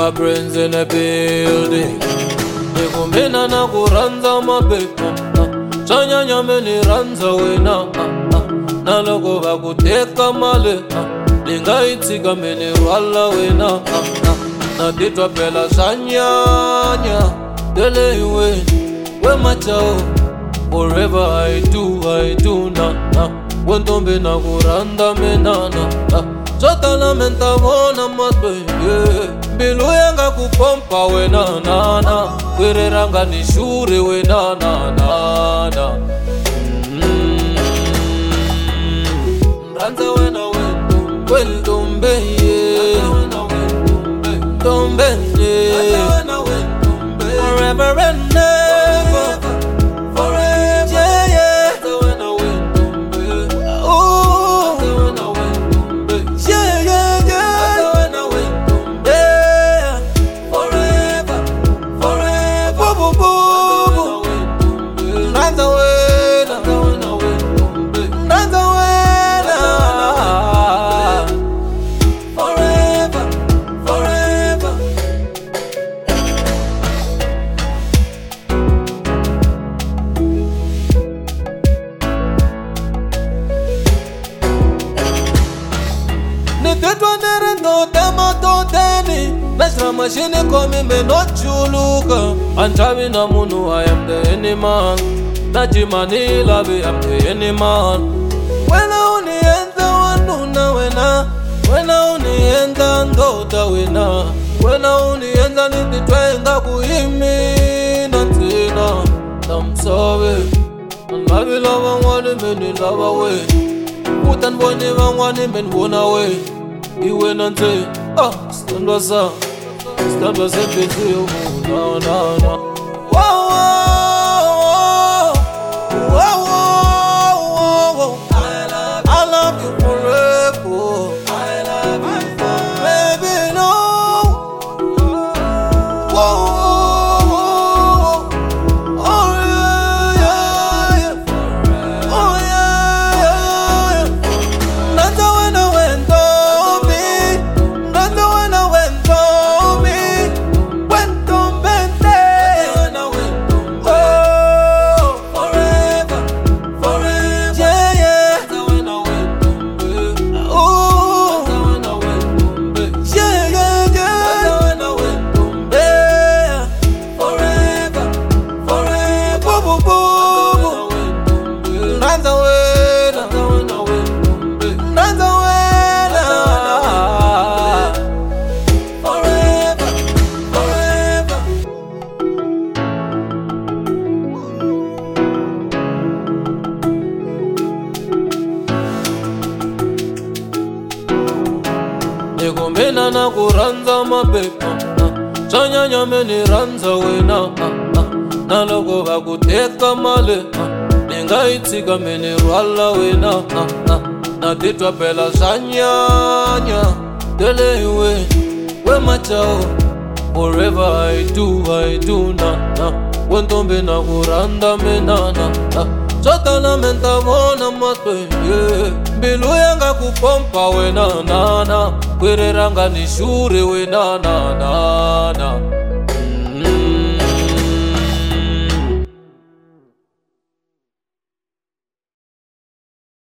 Brains in the building. Nikumina na kuranza mapepo Chanyanya meni ranza wena Na loko vakuteka male Lingaitika meni rwala wena Na ditwa pela sanyanya Dele iwe we machao Forever I do na Wentombe na kuranda menana Chotala menta mona matwe Bilu yanga kupompa we na Kwereranga nishure we na Ranza we na wentombe Tombe Forever and never Nashra machine komi me no chuluka Anchavi na munu I am the animal Najimani labi I am the animal Wena unienza wanuna Wena unienza ndota wena Wena unienza nititwenga kuhimi Natina Namsawe Nlabi lava wani meni lava we Utan boni wani meni wona we Iwe nante stand was busy, no. Whoa, I love you forever. I love you forever. Baby, no. Oh yeah. Oh yeah. That's when I went to me. That's when I went to Nikumina na kuranza mapepo Chanyanya meni ranza wena Na loko vakuteka male Lingaitika meni rwala wena Na ditwa pela sanyanya Dele iwe we machao Forever I do na Wentombe na kuranda menana Chotala menta mona matwe Bilu yanga kupompa we na Kwereranga nishure we na